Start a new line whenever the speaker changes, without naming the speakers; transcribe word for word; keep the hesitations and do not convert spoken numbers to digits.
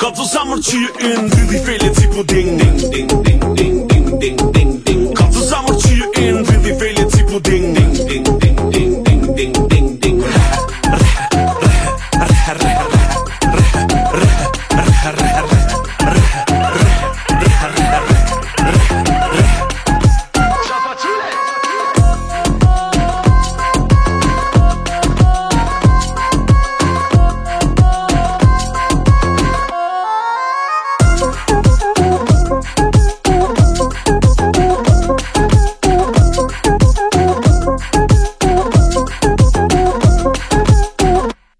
Got the summer cheating, really feel it tipo ding ding ding ding ding ding ding ding ding. Got the summer cheating, really feel it tipo ding ding.